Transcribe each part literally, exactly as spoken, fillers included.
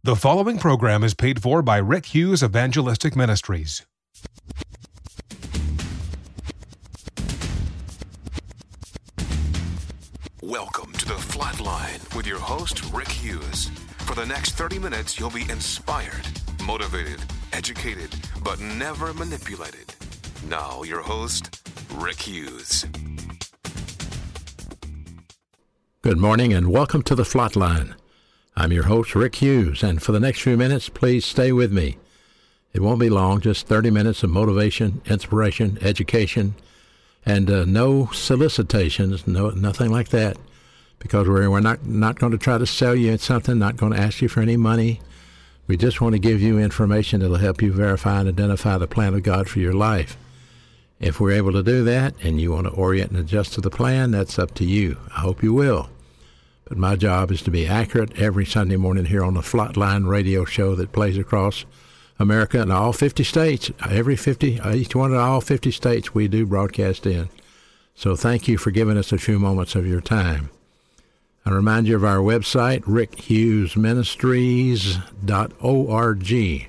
The following program is paid for by Rick Hughes Evangelistic Ministries. Welcome to The Flatline with your host, Rick Hughes. For the next thirty minutes, you'll be inspired, motivated, educated, but never manipulated. Now, your host, Rick Hughes. Good morning and welcome to The Flatline. I'm your host, Rick Hughes, and for the next few minutes, please stay with me. It won't be long, just thirty minutes of motivation, inspiration, education, and uh, no solicitations, no nothing like that, because we're, we're not, not going to try to sell you something, not going to ask you for any money. We just want to give you information that will help you verify and identify the plan of God for your life. If we're able to do that, and you want to orient and adjust to the plan, that's up to you. I hope you will. But my job is to be accurate every Sunday morning here on the Flatline radio show that plays across America and all fifty states. Every fifty, each one of all fifty states we do broadcast in. So thank you for giving us a few moments of your time. I remind you of our website, rick hughes ministries dot org,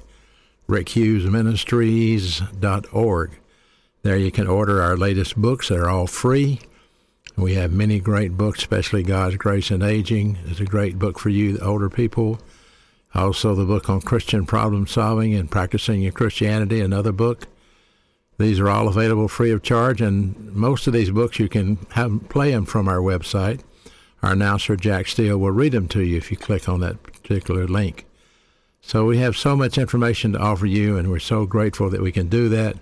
rick hughes ministries dot org. There you can order our latest books. They're all free. We have many great books, especially God's Grace in Aging is a great book for you, the older people. Also, the book on Christian problem solving and practicing your Christianity, another book. These are all available free of charge, and most of these books you can have play them from our website. Our announcer, Jack Steele, will read them to you if you click on that particular link. So we have so much information to offer you, and we're so grateful that we can do that.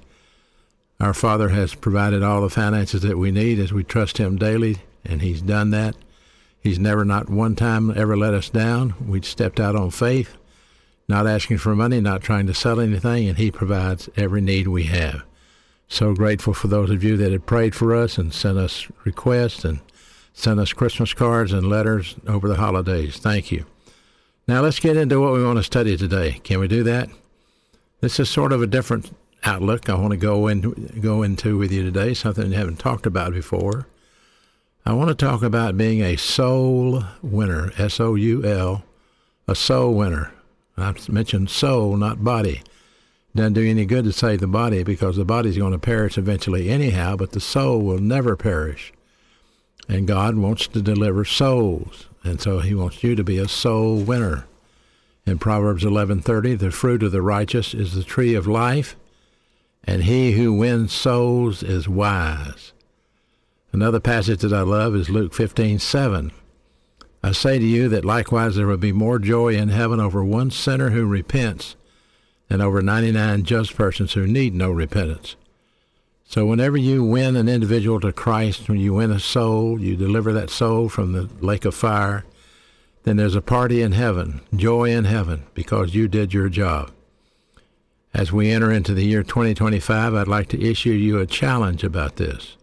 Our Father has provided all the finances that we need as we trust Him daily, and He's done that. He's never, not one time, ever let us down. We stepped out on faith, not asking for money, not trying to sell anything, and He provides every need we have. So grateful for those of you that have prayed for us and sent us requests and sent us Christmas cards and letters over the holidays. Thank you. Now let's get into what we want to study today. Can we do that? This is sort of a different outlook I want to go into, go into with you today, something you haven't talked about before. I want to talk about being a soul winner, S O U L, a soul winner. I've mentioned soul, not body. Doesn't do any good to say the body because the body's going to perish eventually anyhow, but the soul will never perish. And God wants to deliver souls, and so He wants you to be a soul winner. In Proverbs eleven thirty, the fruit of the righteous is the tree of life, and he who wins souls is wise. Another passage that I love is Luke fifteen seven. I say to you that likewise there will be more joy in heaven over one sinner who repents than over ninety-nine just persons who need no repentance. So whenever you win an individual to Christ, when you win a soul, you deliver that soul from the lake of fire, then there's a party in heaven, joy in heaven, because you did your job. As we enter into the year twenty twenty-five, I'd like to issue you a challenge about this.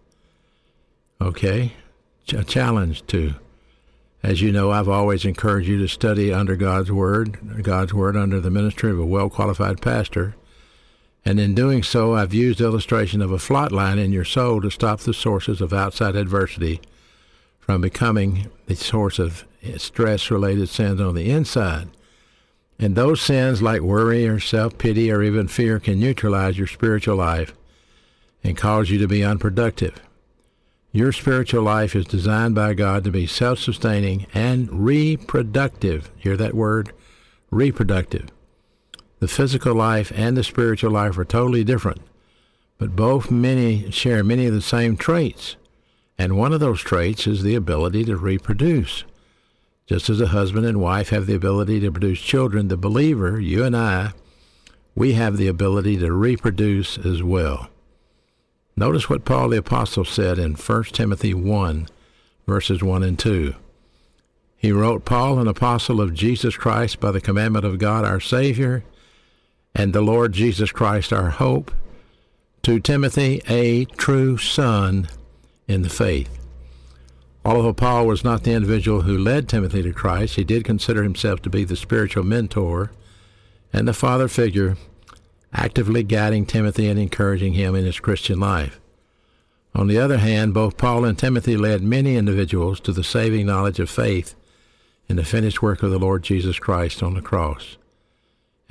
Okay? A challenge to, as you know, I've always encouraged you to study under God's Word, God's Word under the ministry of a well-qualified pastor. And in doing so, I've used illustration of a flatline in your soul to stop the sources of outside adversity from becoming the source of stress-related sins on the inside. And those sins like worry or self-pity or even fear can neutralize your spiritual life and cause you to be unproductive. Your spiritual life is designed by God to be self-sustaining and reproductive. Hear that word? Reproductive. The physical life and the spiritual life are totally different, but both many share many of the same traits. And one of those traits is the ability to reproduce. Just as a husband and wife have the ability to produce children, the believer, you and I, we have the ability to reproduce as well. Notice what Paul the Apostle said in First Timothy one, verses one and two. He wrote, Paul, an apostle of Jesus Christ by the commandment of God our Savior, and the Lord Jesus Christ our hope, to Timothy, a true son in the faith. Although Paul was not the individual who led Timothy to Christ, he did consider himself to be the spiritual mentor and the father figure, actively guiding Timothy and encouraging him in his Christian life. On the other hand, both Paul and Timothy led many individuals to the saving knowledge of faith in the finished work of the Lord Jesus Christ on the cross.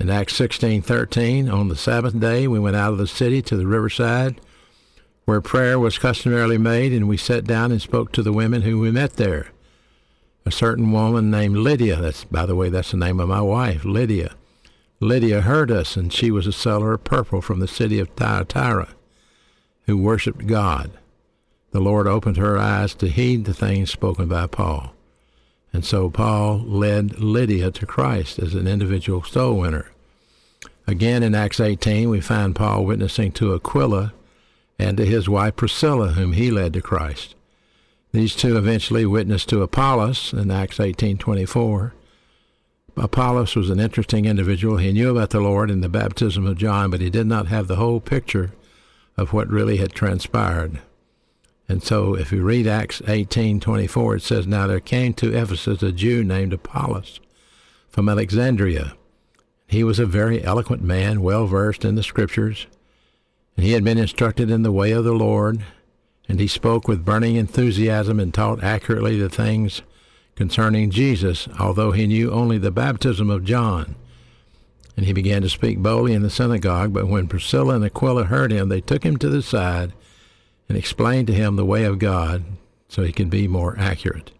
In Acts sixteen thirteen, on the Sabbath day, we went out of the city to the riverside where prayer was customarily made, and we sat down and spoke to the women who we met there. A certain woman named Lydia, that's, by the way, that's the name of my wife, Lydia. Lydia heard us, and she was a seller of purple from the city of Thyatira, who worshiped God. The Lord opened her eyes to heed the things spoken by Paul. And so Paul led Lydia to Christ as an individual soul winner. Again, in Acts eighteen, we find Paul witnessing to Aquila and to his wife Priscilla, whom he led to Christ. These two eventually witnessed to Apollos in Acts eighteen twenty-four. Apollos was an interesting individual. He knew about the Lord and the baptism of John, but he did not have the whole picture of what really had transpired. And so if you read Acts eighteen twenty-four, it says, "Now there came to Ephesus a Jew named Apollos from Alexandria. He was a very eloquent man, well-versed in the Scriptures, and he had been instructed in the way of the Lord, and he spoke with burning enthusiasm and taught accurately the things concerning Jesus, although he knew only the baptism of John. And he began to speak boldly in the synagogue, but when Priscilla and Aquila heard him, they took him to the side and explained to him the way of God so he could be more accurate."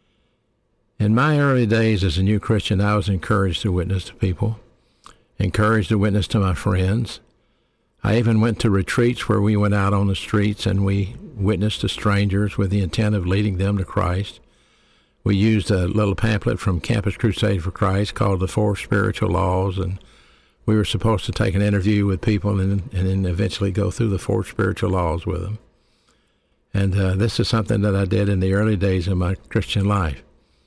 In my early days as a new Christian, I was encouraged to witness to people, encouraged to witness to my friends. I even went to retreats where we went out on the streets and we witnessed to strangers with the intent of leading them to Christ. We used a little pamphlet from Campus Crusade for Christ called The Four Spiritual Laws, and we were supposed to take an interview with people and, and then eventually go through the four spiritual laws with them. And uh, this is something that I did in the early days of my Christian life.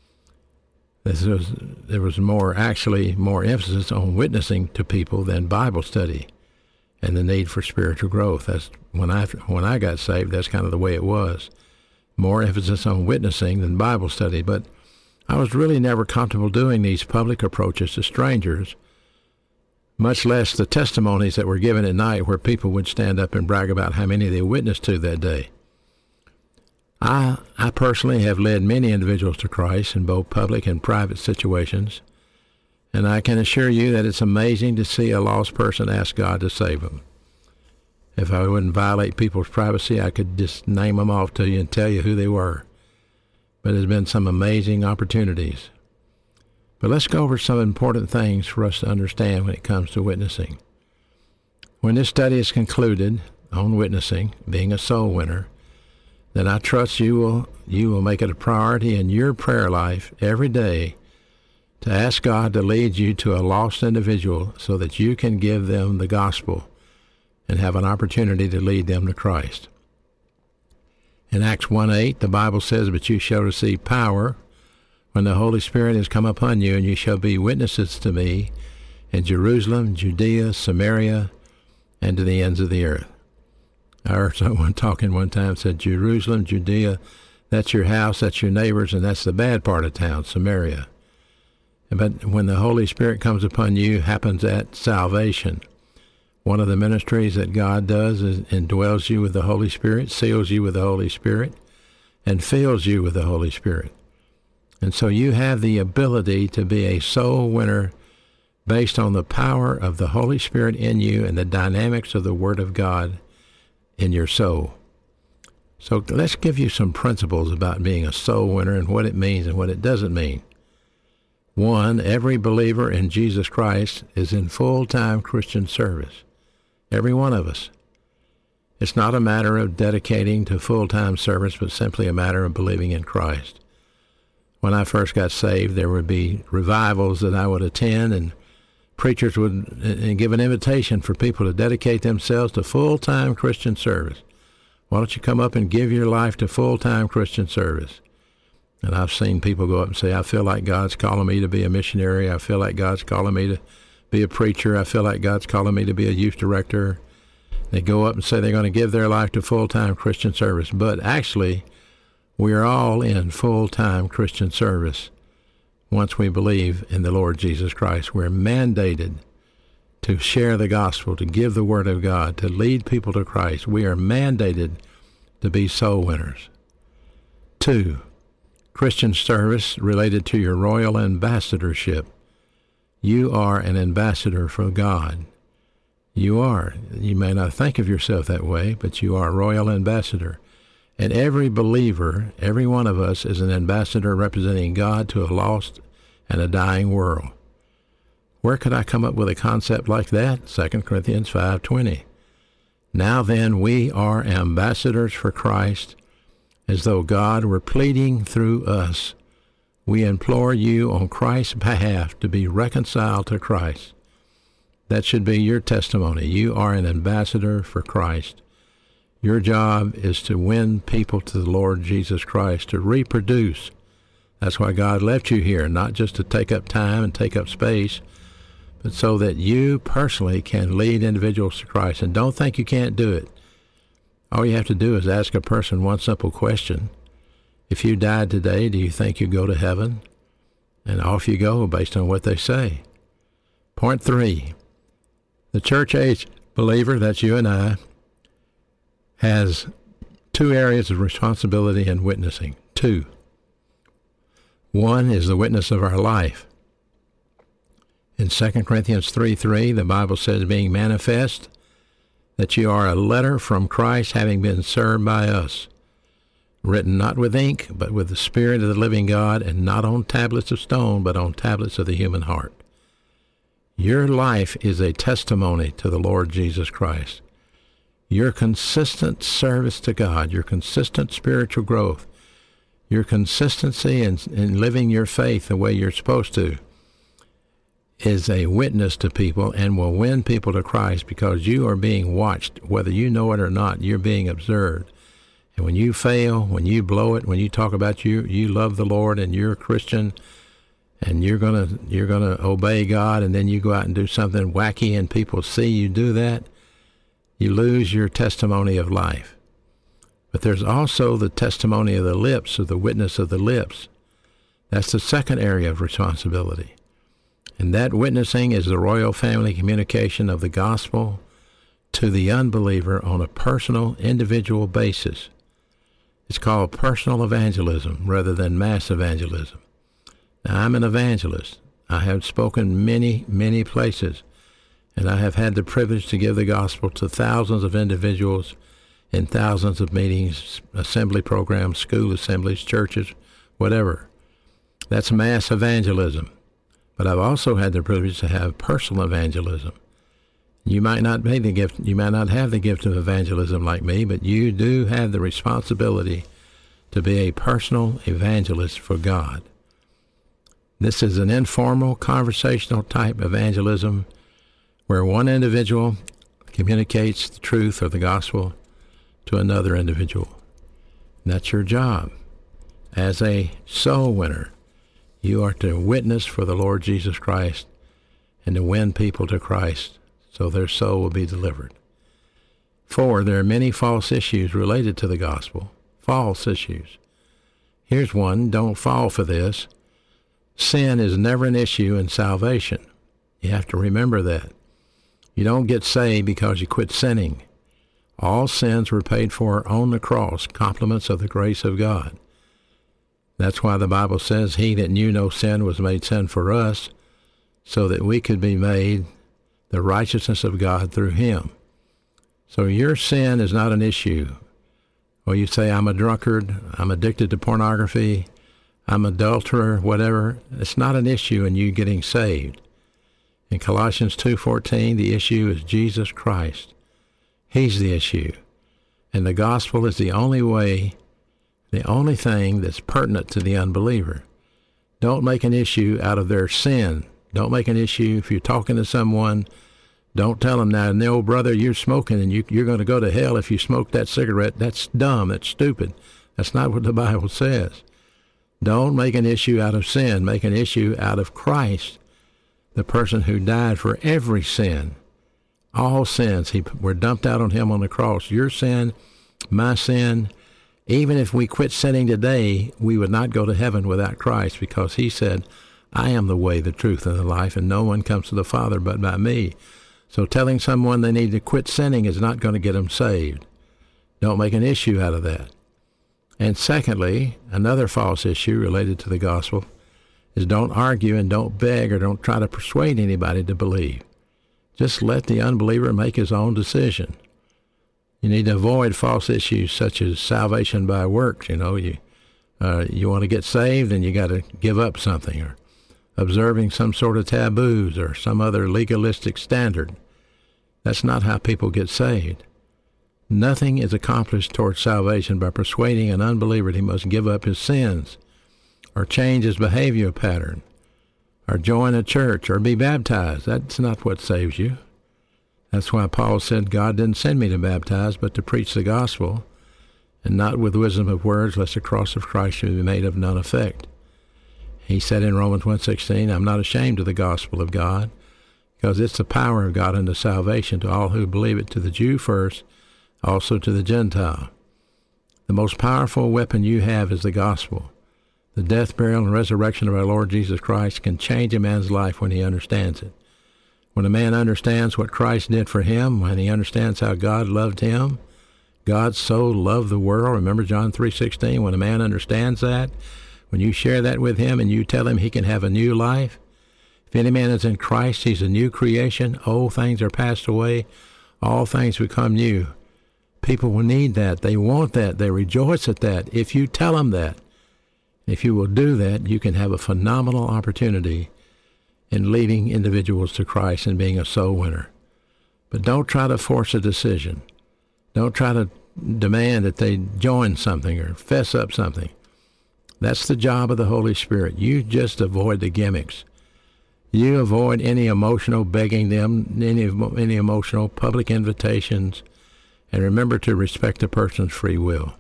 This was, there was more, actually more emphasis on witnessing to people than Bible study and the need for spiritual growth. That's when I, when I got saved, that's kind of the way it was. More emphasis on witnessing than Bible study. But I was really never comfortable doing these public approaches to strangers, much less the testimonies that were given at night where people would stand up and brag about how many they witnessed to that day. I, I personally have led many individuals to Christ in both public and private situations, and I can assure you that it's amazing to see a lost person ask God to save them. If I wouldn't violate people's privacy, I could just name them off to you and tell you who they were. But there's been some amazing opportunities. But let's go over some important things for us to understand when it comes to witnessing. When this study is concluded on witnessing, being a soul winner, then I trust you will you will make it a priority in your prayer life every day to ask God to lead you to a lost individual so that you can give them the gospel and have an opportunity to lead them to Christ. In Acts one eight, the Bible says, "But you shall receive power when the Holy Spirit has come upon you, and you shall be witnesses to me in Jerusalem, Judea, Samaria, and to the ends of the earth." I heard someone talking one time, said, Jerusalem, Judea, that's your house, that's your neighbors, and that's the bad part of town, Samaria. But when the Holy Spirit comes upon you, happens at salvation. One of the ministries that God does is indwells you with the Holy Spirit, seals you with the Holy Spirit, and fills you with the Holy Spirit. And so you have the ability to be a soul winner based on the power of the Holy Spirit in you and the dynamics of the Word of God in your soul. So let's give you some principles about being a soul winner and what it means and what it doesn't mean. One, every believer in Jesus Christ is in full-time Christian service. Every one of us. It's not a matter of dedicating to full-time service, but simply a matter of believing in Christ. When I first got saved, there would be revivals that I would attend, and preachers would give an invitation for people to dedicate themselves to full-time Christian service. Why don't you come up and give your life to full-time Christian service? And I've seen people go up and say, I feel like God's calling me to be a missionary. I feel like God's calling me to be a preacher. I feel like God's calling me to be a youth director. They go up and say they're going to give their life to full-time Christian service. But actually, we are all in full-time Christian service. Once we believe in the Lord Jesus Christ, we're mandated to share the gospel, to give the word of God, to lead people to Christ. We are mandated to be soul winners. Two, Christian service related to your royal ambassadorship. You are an ambassador for God. You are. You may not think of yourself that way, but you are a royal ambassador. And every believer, every one of us, is an ambassador representing God to a lost and a dying world. Where could I come up with a concept like that? Second Corinthians five twenty. Now then, we are ambassadors for Christ, as though God were pleading through us. We implore you on Christ's behalf to be reconciled to Christ. That should be your testimony. You are an ambassador for Christ. Your job is to win people to the Lord Jesus Christ, to reproduce. That's why God left you here, not just to take up time and take up space, but so that you personally can lead individuals to Christ. And don't think you can't do it. All you have to do is ask a person one simple question. If you died today, do you think you'd go to heaven? And off you go based on what they say. Point three, the church age believer, that's you and I, has two areas of responsibility in witnessing. Two. One is the witness of our life. In Second Corinthians three three, the Bible says, being manifest, that you are a letter from Christ having been served by us, written not with ink, but with the Spirit of the living God, and not on tablets of stone, but on tablets of the human heart. Your life is a testimony to the Lord Jesus Christ. Your consistent service to God, your consistent spiritual growth, your consistency in, in living your faith the way you're supposed to, is a witness to people and will win people to Christ, because you are being watched. Whether you know it or not, you're being observed. And when you fail, when you blow it, when you talk about you, you love the Lord and you're a Christian and you're gonna you're gonna obey God, and then you go out and do something wacky and people see you do that, you lose your testimony of life. But there's also the testimony of the lips, or the witness of the lips. That's the second area of responsibility. And that witnessing is the royal family communication of the gospel to the unbeliever on a personal, individual basis. It's called personal evangelism rather than mass evangelism. Now, I'm an evangelist. I have spoken many, many places, and I have had the privilege to give the gospel to thousands of individuals in thousands of meetings, assembly programs, school assemblies, churches, whatever. That's mass evangelism. But I've also had the privilege to have personal evangelism. You might not be the gift, you might not have the gift of evangelism like me, but you do have the responsibility to be a personal evangelist for God. This is an informal, conversational type evangelism where one individual communicates the truth or the gospel to another individual. And that's your job. As a soul winner, you are to witness for the Lord Jesus Christ and to win people to Christ so their soul will be delivered. Four, there are many false issues related to the gospel. False issues. Here's one. Don't fall for this. Sin is never an issue in salvation. You have to remember that. You don't get saved because you quit sinning. All sins were paid for on the cross, compliments of the grace of God. That's why the Bible says, he that knew no sin was made sin for us, so that we could be made the righteousness of God through him. So your sin is not an issue. Or you say, I'm a drunkard, I'm addicted to pornography, I'm an adulterer, whatever. It's not an issue in you getting saved. In Colossians two fourteen, the issue is Jesus Christ. He's the issue. And the gospel is the only way, the only thing that's pertinent to the unbeliever. Don't make an issue out of their sin. Don't make an issue if you're talking to someone. Don't tell them, now, no, brother, you're smoking and you, you're going to go to hell if you smoke that cigarette. That's dumb. That's stupid. That's not what the Bible says. Don't make an issue out of sin. Make an issue out of Christ, the person who died for every sin. All sins he, were dumped out on him on the cross. Your sin, my sin. Even if we quit sinning today, we would not go to heaven without Christ, because he said, I am the way, the truth, and the life, and no one comes to the Father but by me. So telling someone they need to quit sinning is not going to get them saved. Don't make an issue out of that. And secondly, another false issue related to the gospel is don't argue and don't beg or don't try to persuade anybody to believe. Just let the unbeliever make his own decision. You need to avoid false issues such as salvation by works. You know, you uh, you want to get saved and you got to give up something, or observing some sort of taboos or some other legalistic standard. That's not how people get saved. Nothing is accomplished towards salvation by persuading an unbeliever that he must give up his sins, or change his behavior pattern, or join a church, or be baptized. That's not what saves you. That's why Paul said, God didn't send me to baptize, but to preach the gospel, and not with wisdom of words, lest the cross of Christ should be made of none effect. He said in Romans one sixteen, I'm not ashamed of the gospel of God, because it's the power of God unto salvation to all who believe it, to the Jew first, also to the Gentile. The most powerful weapon you have is the gospel. The death, burial, and resurrection of our Lord Jesus Christ can change a man's life when he understands it. When a man understands what Christ did for him, when he understands how God loved him, God so loved the world. Remember John three sixteen, when a man understands that, when you share that with him and you tell him he can have a new life, if any man is in Christ, he's a new creation. Old things are passed away. All things become new. People will need that. They want that. They rejoice at that. If you tell them that, if you will do that, you can have a phenomenal opportunity in leading individuals to Christ and being a soul winner. But don't try to force a decision. Don't try to demand that they join something or fess up something. That's the job of the Holy Spirit. You just avoid the gimmicks. You avoid any emotional begging them, any, any emotional public invitations, and remember to respect a person's free will.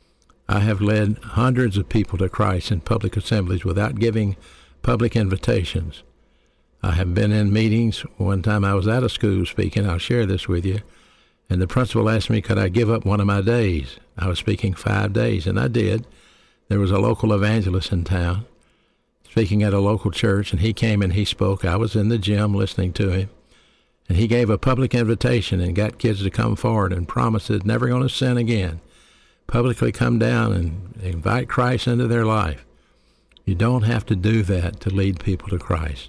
I have led hundreds of people to Christ in public assemblies without giving public invitations. I have been in meetings. One time I was at a school speaking. I'll share this with you. And the principal asked me, could I give up one of my days? I was speaking five days, and I did. There was a local evangelist in town speaking at a local church, and he came and he spoke. I was in the gym listening to him. And he gave a public invitation and got kids to come forward and promised they're never going to sin again. Publicly come down and invite Christ into their life. You don't have to do that to lead people to Christ.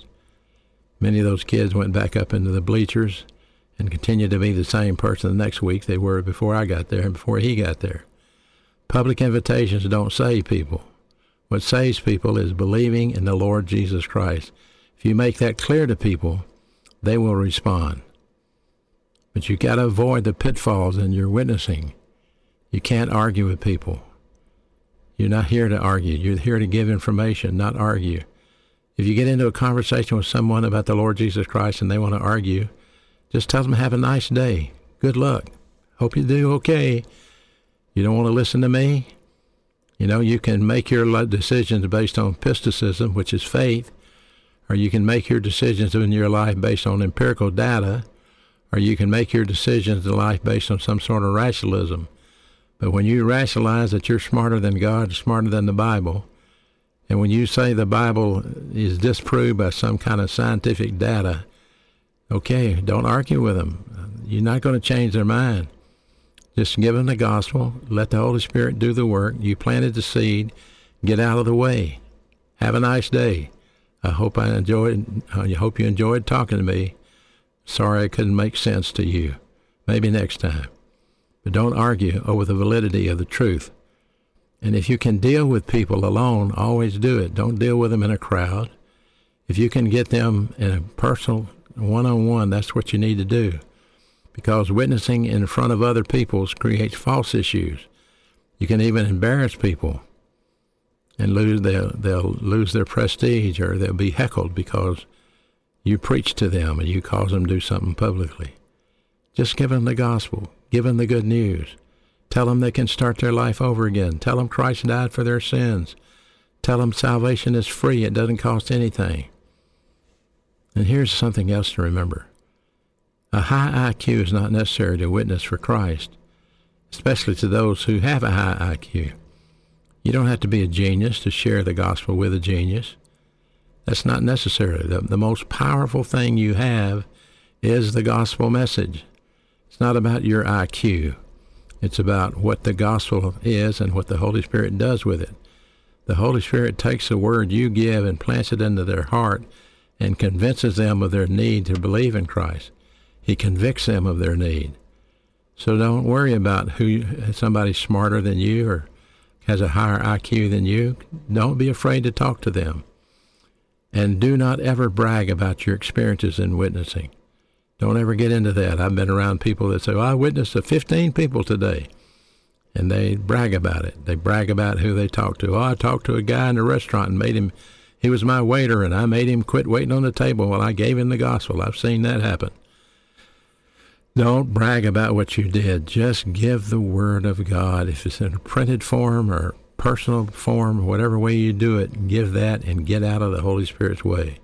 Many of those kids went back up into the bleachers and continued to be the same person the next week they were before I got there and before he got there. Public invitations don't save people. What saves people is believing in the Lord Jesus Christ. If you make that clear to people, they will respond. But you got to avoid the pitfalls in your witnessing. You can't argue with people. You're not here to argue. You're here to give information, not argue. If you get into a conversation with someone about the Lord Jesus Christ and they want to argue, just tell them have a nice day. Good luck. Hope you do okay. You don't want to listen to me? You know, you can make your decisions based on mysticism, which is faith, or you can make your decisions in your life based on empirical data, or you can make your decisions in life based on some sort of rationalism. But when you rationalize that you're smarter than God, smarter than the Bible, and when you say the Bible is disproved by some kind of scientific data, okay, don't argue with them. You're not going to change their mind. Just give them the gospel. Let the Holy Spirit do the work. You planted the seed. Get out of the way. Have a nice day. I hope I enjoyed. I hope you enjoyed talking to me. Sorry I couldn't make sense to you. Maybe next time. But don't argue over the validity of the truth. And if you can deal with people alone, always do it. Don't deal with them in a crowd. If you can get them in a personal, one-on-one, that's what you need to do. Because witnessing in front of other people creates false issues. You can even embarrass people and lose they'll, they'll lose their prestige, or they'll be heckled because you preach to them and you cause them to do something publicly. Just give them the gospel. Give them the good news. Tell them they can start their life over again. Tell them Christ died for their sins. Tell them salvation is free. It doesn't cost anything. And here's something else to remember. A high I Q is not necessary to witness for Christ, especially to those who have a high I Q. You don't have to be a genius to share the gospel with a genius. That's not necessary. The, the most powerful thing you have is the gospel message. It's not about your I Q. It's about what the gospel is and what the Holy Spirit does with it. The Holy Spirit takes the word you give and plants it into their heart and convinces them of their need to believe in Christ. He convicts them of their need. So don't worry about who somebody's smarter than you or has a higher I Q than you. Don't be afraid to talk to them. And do not ever brag about your experiences in witnessing. Don't ever get into that. I've been around people that say, well, I witnessed to fifteen people today. And they brag about it. They brag about who they talked to. Oh, I talked to a guy in a restaurant and made him, he was my waiter, and I made him quit waiting on the table while I gave him the gospel. I've seen that happen. Don't brag about what you did. Just give the word of God. If it's in a printed form or personal form, whatever way you do it, give that and get out of the Holy Spirit's way.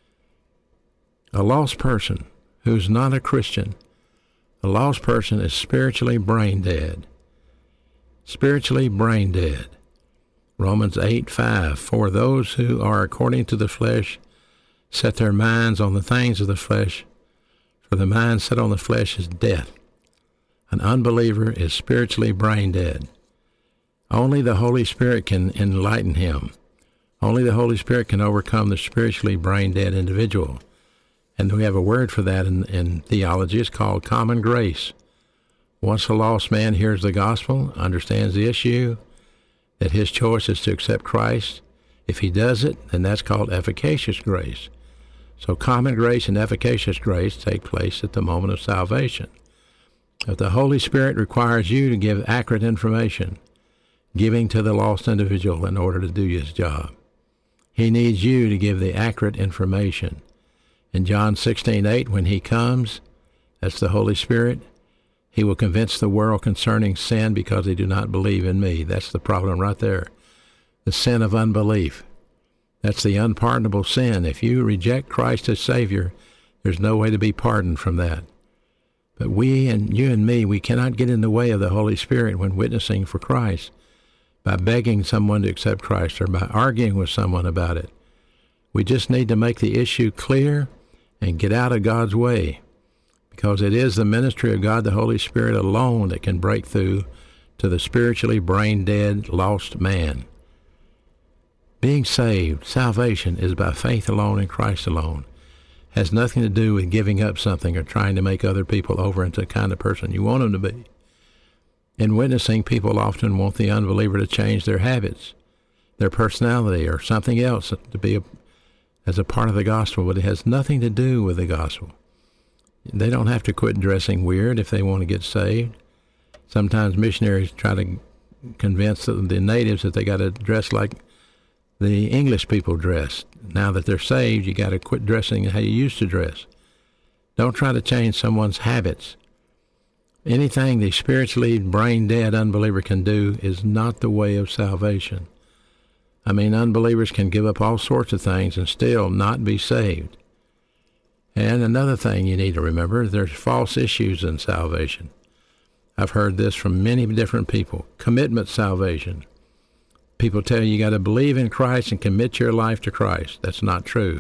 A lost person who's not a Christian, a lost person is spiritually brain dead. Spiritually brain dead. Romans eight five, for those who are according to the flesh set their minds on the things of the flesh, for the mind set on the flesh is death. An unbeliever is spiritually brain dead. Only the Holy Spirit can enlighten him. Only the Holy Spirit can overcome the spiritually brain dead individual. And we have a word for that in, in theology. It's called common grace. Once a lost man hears the gospel, understands the issue, that his choice is to accept Christ, if he does it, then that's called efficacious grace. So common grace and efficacious grace take place at the moment of salvation. If the Holy Spirit requires you to give accurate information, giving to the lost individual in order to do his job, he needs you to give the accurate information. In John sixteen eight, when he comes, that's the Holy Spirit, he will convince the world concerning sin because they do not believe in me. That's the problem right there. The sin of unbelief. That's the unpardonable sin. If you reject Christ as Savior, there's no way to be pardoned from that. But we and you and me, we cannot get in the way of the Holy Spirit when witnessing for Christ by begging someone to accept Christ or by arguing with someone about it. We just need to make the issue clear and get out of God's way, because it is the ministry of God, the Holy Spirit alone, that can break through to the spiritually brain-dead, lost man. Being saved, salvation, is by faith alone in Christ alone. Has nothing to do with giving up something or trying to make other people over into the kind of person you want them to be. In witnessing, people often want the unbeliever to change their habits, their personality, or something else to be a, as a part of the gospel, but it has nothing to do with the gospel. They don't have to quit dressing weird if they want to get saved. Sometimes missionaries try to convince the natives that they got to dress like the English people dress. Now that they're saved, you got to quit dressing how you used to dress. Don't try to change someone's habits. Anything the spiritually brain-dead unbeliever can do is not the way of salvation. I mean, unbelievers can give up all sorts of things and still not be saved. And another thing you need to remember, there's false issues in salvation. I've heard this from many different people. Commitment salvation. People tell you you got to believe in Christ and commit your life to Christ. That's not true.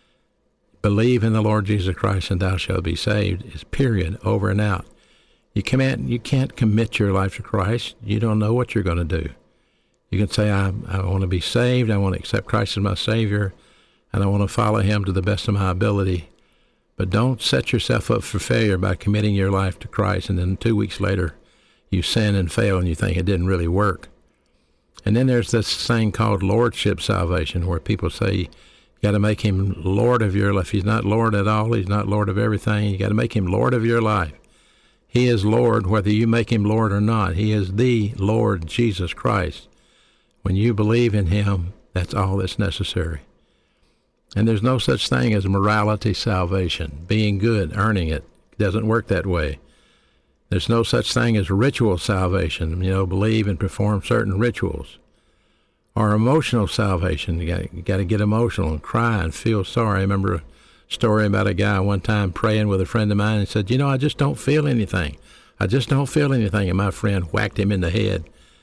Believe in the Lord Jesus Christ and thou shalt be saved is period, over and out. You can't, you can't commit your life to Christ. You don't know what you're going to do. You can say, I, I want to be saved, I want to accept Christ as my Savior, and I want to follow him to the best of my ability. But don't set yourself up for failure by committing your life to Christ, and then two weeks later you sin and fail and you think it didn't really work. And then there's this thing called lordship salvation, where people say you got to make him Lord of your life. He's not Lord at all. He's not Lord of everything. You got to make him Lord of your life. He is Lord whether you make him Lord or not. He is the Lord Jesus Christ. When you believe in him, that's all that's necessary. And there's no such thing as morality salvation, being good, earning it. It doesn't work that way. There's no such thing as ritual salvation, you know, believe and perform certain rituals. Or emotional salvation, you got, you got to get emotional and cry and feel sorry. I remember a story about a guy one time praying with a friend of mine and said, you know, I just don't feel anything. I just don't feel anything. And my friend whacked him in the head.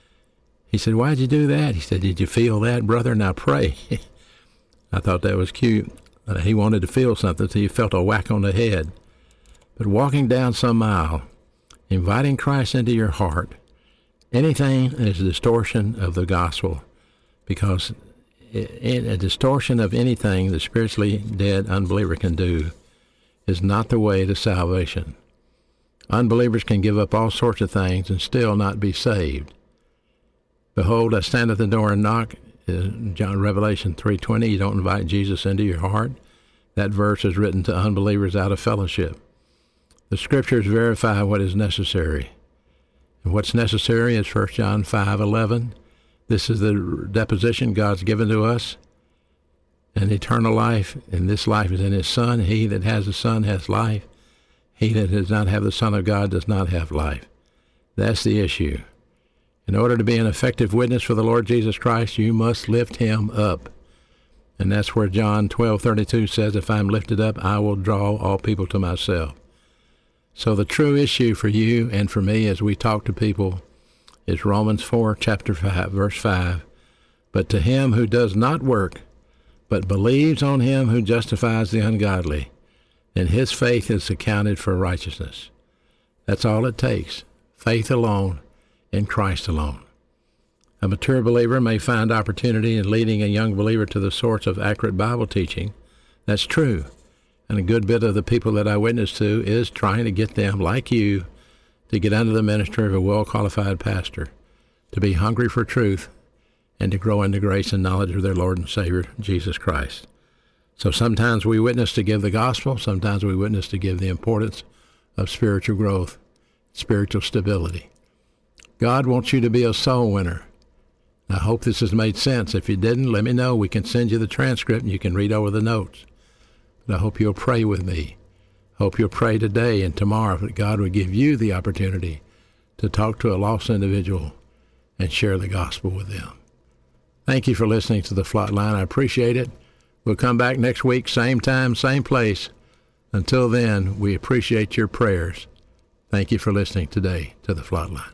He said, why'd you do that? He said, did you feel that, brother? Now pray. I thought that was cute. Uh, he wanted to feel something, so he felt a whack on the head. But walking down some aisle, inviting Christ into your heart, anything is a distortion of the gospel. because in a distortion of anything the spiritually dead unbeliever can do is not the way to salvation. Unbelievers can give up all sorts of things and still not be saved. Behold, I stand at the door and knock. John Revelation three twenty. You don't invite Jesus into your heart. That verse is written to unbelievers out of fellowship. The Scriptures verify what is necessary. And what's necessary is First John five eleven. This is the deposition God's given to us, an eternal life, and this life is in His Son. He that has the Son has life. He that does not have the Son of God does not have life. That's the issue. In order to be an effective witness for the Lord Jesus Christ, you must lift Him up. And that's where John twelve thirty-two says, if I'm lifted up, I will draw all people to myself. So the true issue for you and for me as we talk to people is Romans four, chapter five, verse five. But to him who does not work, but believes on Him who justifies the ungodly, then his faith is accounted for righteousness. That's all it takes. Faith alone in Christ alone. A mature believer may find opportunity in leading a young believer to the source of accurate Bible teaching. That's true. And a good bit of the people that I witness to is trying to get them, like you, to get under the ministry of a well-qualified pastor, to be hungry for truth, and to grow in the grace and knowledge of their Lord and Savior, Jesus Christ. So sometimes we witness to give the gospel, sometimes we witness to give the importance of spiritual growth, spiritual stability. God wants you to be a soul winner. I hope this has made sense. If it didn't, let me know. We can send you the transcript and you can read over the notes. But I hope you'll pray with me. Hope you'll pray today and tomorrow that God will give you the opportunity to talk to a lost individual and share the gospel with them. Thank you for listening to The Flatline. I appreciate it. We'll come back next week, same time, same place. Until then, we appreciate your prayers. Thank you for listening today to The Flatline.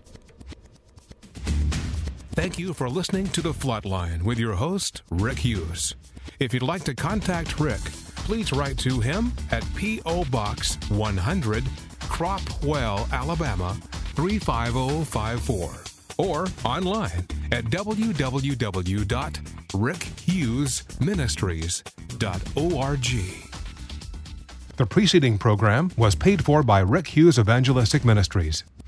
Thank you for listening to The Flatline with your host, Rick Hughes. If you'd like to contact Rick, please write to him at P O. Box one hundred, Cropwell, Alabama three five zero five four, or online at w w w dot rick hughes ministries dot org. The preceding program was paid for by Rick Hughes Evangelistic Ministries.